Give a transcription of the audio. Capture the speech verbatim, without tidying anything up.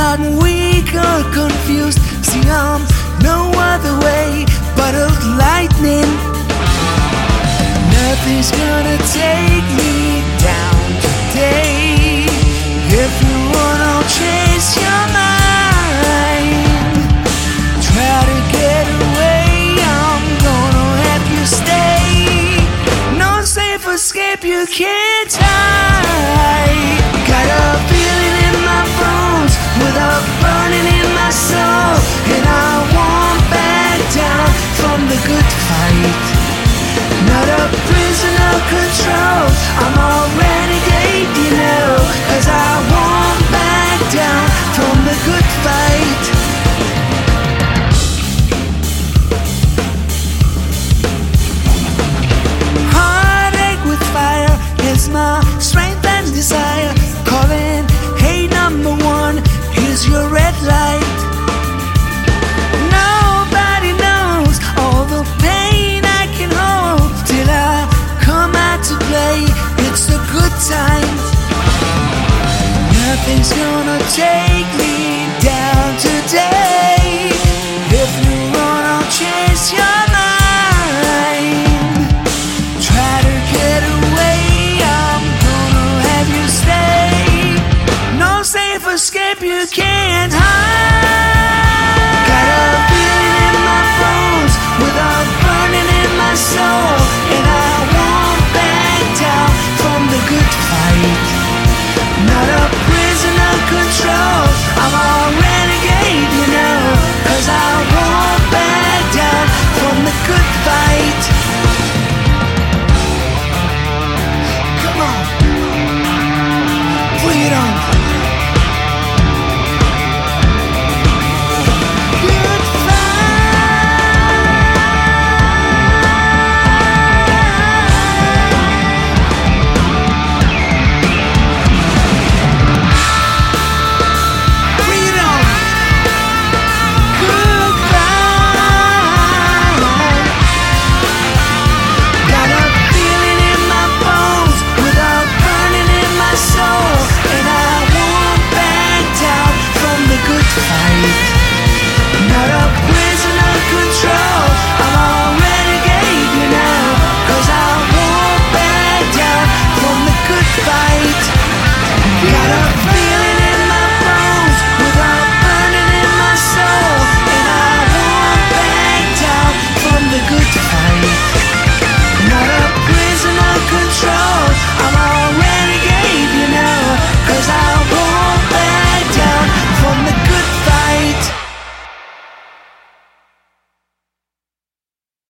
not weak or confused. See, I'm no other way but of lightning. Nothing's gonna take me down today. If you wanna chase your mind, try to get away, I'm gonna have you stay. No safe escape you can't hide. Got a feeling in my bones with a burning in my soul, and I won't back down from the good fight. Not a prisoner of control, I'm a renegade, you know, 'cause I won't back down from the good fight. Heartache with fire is my strength and desire. Calling, hey number one, here's your red light. Nobody knows all the pain I can hold till I come out to play. It's the good times. Nothing's gonna take me down today. If you wanna chase your mind, try to get away, I'm gonna have you stay. No safe escape you can't hide.